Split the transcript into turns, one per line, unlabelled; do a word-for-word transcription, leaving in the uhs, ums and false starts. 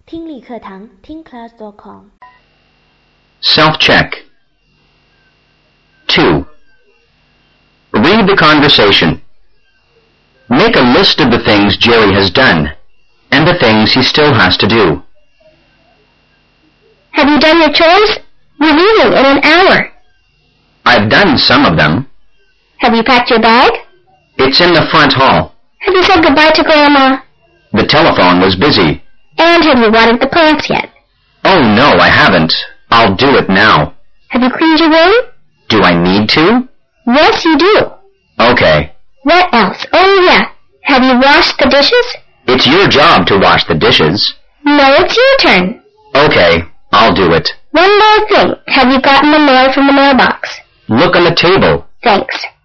听力课堂听 class dot com
Self-check. two. Read the conversation. Make a list of the things Jerry has done and the things he still has to do.
Have you done your chores? We're leaving in an hour.
I've done some of them.
Have you packed your bag?
It's in the front hall.
Have you said goodbye to Grandma?
The telephone was busy.
And have you watered the plants yet?
Oh, no, I haven't. I'll do it now.
Have you cleaned your room?
Do I need to?
Yes, you do.
Okay.
What else? Oh, yeah. Have you washed the dishes?
It's your job to wash the dishes.
No, it's your turn.
Okay, I'll do it.
One more thing. Have you gotten the mail from the mailbox?
Look on the table.
Thanks.